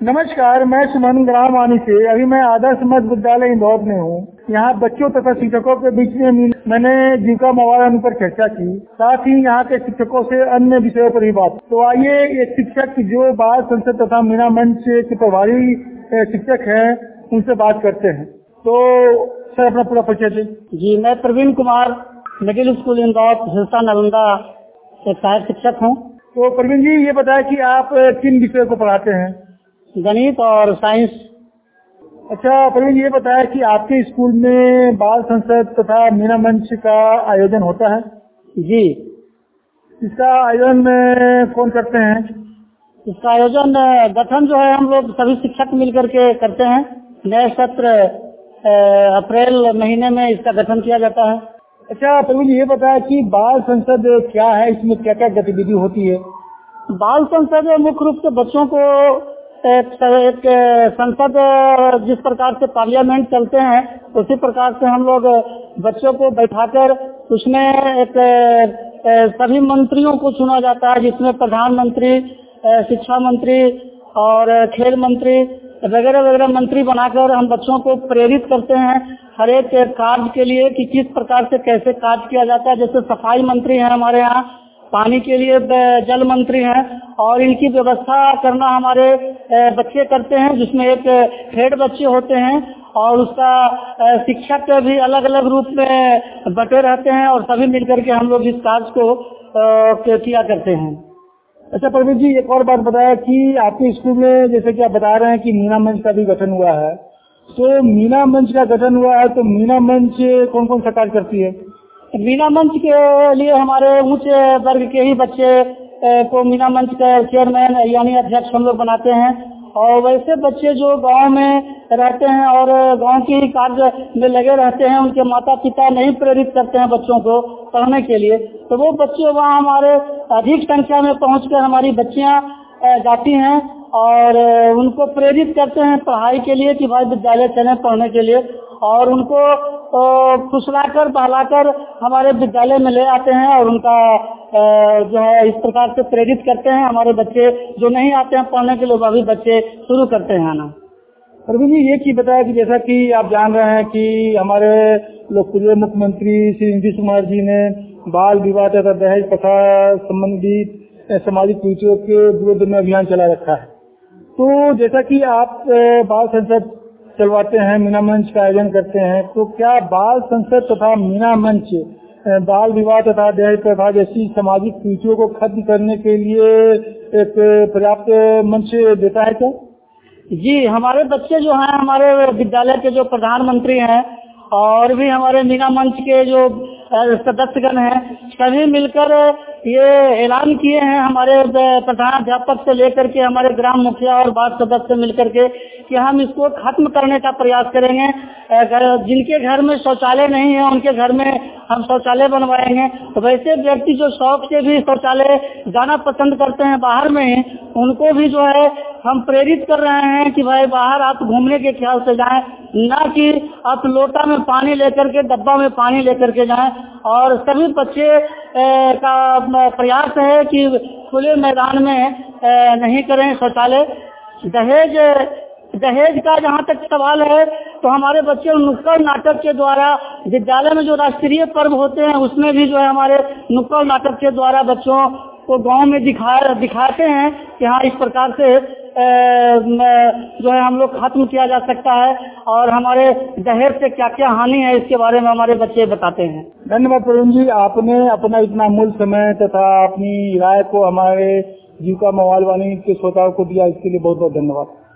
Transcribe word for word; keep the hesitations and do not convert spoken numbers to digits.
नमस्कार, मैं सुमन ग्राम वानी से। अभी मैं आदर्श मध्य विद्यालय इंदौर में हूँ। यहाँ बच्चों तथा शिक्षकों के बीच में मैंने जीविका मवालन पर चर्चा की, साथ ही यहाँ के शिक्षकों से अन्य विषयों पर भी बात। तो आइए एक शिक्षक जो बाल संसद तथा मीना मंच के प्रभारी शिक्षक हैं उनसे बात करते हैं। तो सर अपना पूरा परिचय दें। जी, मैं प्रवीण कुमार, मिडिल स्कूल इंदौर, हिलसा नालंदा एक सहायक शिक्षक हूँ। तो प्रवीण जी, ये बताएं कि आप किन विषयों को पढ़ाते हैं? गणित और साइंस। अच्छा प्रवीण जी, ये बताया कि आपके स्कूल में बाल संसद तथा मीना मंच का आयोजन होता है? जी। इसका आयोजन कौन करते हैं? इसका आयोजन गठन जो है हम लोग सभी शिक्षक मिलकर के करते हैं। नए सत्र अप्रैल महीने में इसका गठन किया जाता है। अच्छा प्रवीण जी, ये बताया कि बाल संसद क्या है, इसमें क्या क्या गतिविधि होती है? बाल संसद मुख्य रूप से बच्चों को एक, एक संसद जिस प्रकार से पार्लियामेंट चलते हैं उसी प्रकार से हम लोग बच्चों को बैठाकर उसमें एक सभी मंत्रियों को चुना जाता है, जिसमें प्रधानमंत्री, शिक्षा मंत्री और खेल मंत्री वगैरह वगैरह मंत्री बनाकर हम बच्चों को प्रेरित करते हैं हर एक कार्य के लिए कि किस प्रकार से कैसे कार्य किया जाता है। जैसे सफाई मंत्री हैं हमारे यहाँ, पानी के लिए जल मंत्री हैं, और इनकी व्यवस्था करना हमारे बच्चे करते हैं, जिसमें एक हेड बच्चे होते हैं और उसका शिक्षक भी अलग अलग रूप में बटे रहते हैं और सभी मिलकर के हम लोग इस कार्य को किया करते हैं। अच्छा प्रवीण जी, एक और बात बताया कि आपके स्कूल में जैसे कि आप बता रहे हैं कि मीना मंच का भी गठन हुआ है, तो मीना मंच का गठन हुआ है तो मीना मंच कौन कौन सा कार्य करती है? मीना मंच के लिए हमारे उच्च वर्ग के ही बच्चे को मीना मंच का चेयरमैन यानी अध्यक्ष हम लोग बनाते हैं, और वैसे बच्चे जो गांव में रहते हैं और गांव के कार्य में लगे रहते हैं, उनके माता पिता नहीं प्रेरित करते हैं बच्चों को पढ़ने के लिए, तो वो बच्चे वहाँ हमारे अधिक संख्या में पहुंचकर हमारी बच्चियां जाती हैं और उनको प्रेरित करते हैं पढ़ाई के लिए कि भाई विद्यालय चलें पढ़ने के लिए, और उनको फुसलाकर बहलाकर हमारे विद्यालय में ले आते हैं और उनका जो है इस प्रकार से प्रेरित करते हैं। हमारे बच्चे जो नहीं आते हैं पढ़ने के लिए वो भी बच्चे शुरू करते हैं आना। प्रवीण जी, ये की बताया कि जैसा कि आप जान रहे हैं कि हमारे लोकप्रिय मुख्यमंत्री श्री नीतीश कुमार जी ने बाल विवाह तथा दहेज प्रथा संबंधित सामाजिक कुरीतियों के विरुद्ध में अभियान चला रखा है। तो जैसा कि आप बाल संसद चलवाते हैं, मीना मंच का आयोजन करते हैं, तो क्या बाल संसद तथा मीना मंच बाल विवाह तथा दहेज प्रथा जैसी सामाजिक कुरीतियों को खत्म करने के लिए एक पर्याप्त मंच देता है क्या? जी, हमारे बच्चे जो हैं, हमारे विद्यालय के जो प्रधानमंत्री हैं और भी हमारे मीना मंच के जो सदस्यगण हैं, सभी मिलकर ये ऐलान किए हैं हमारे प्रधानाध्यापक से लेकर के हमारे ग्राम मुखिया और वार्ड सदस्य मिलकर के कि हम इसको खत्म करने का प्रयास करेंगे। जिनके घर में शौचालय नहीं है उनके घर में हम शौचालय बनवाएंगे। तो वैसे व्यक्ति जो शौक से भी शौचालय जाना पसंद करते हैं बाहर में ही, उनको भी जो है हम प्रेरित कर रहे हैं कि भाई बाहर आप घूमने के ख्याल से जाएं, ना कि आप लोटा में पानी लेकर के, डब्बा में पानी लेकर के जाएं। और सभी बच्चे का प्रयास है कि खुले मैदान में नहीं करें शौचालय। दहेज दहेज का जहाँ तक सवाल है तो हमारे बच्चे नुक्कड़ नाटक के द्वारा विद्यालय में जो राष्ट्रीय पर्व होते हैं उसमें भी जो है हमारे नुक्कड़ नाटक के द्वारा बच्चों को गांव में दिखा दिखाते हैं कि हाँ इस प्रकार से जो है हम लोग खत्म किया जा सकता है और हमारे दहेज से क्या क्या हानि है इसके बारे में हमारे बच्चे बताते हैं। धन्यवाद प्रवीण जी, आपने अपना इतना मूल्य समय तथा अपनी राय को हमारे जीविका मवाल वाणी के श्रोताओं को दिया, इसके लिए बहुत बहुत धन्यवाद।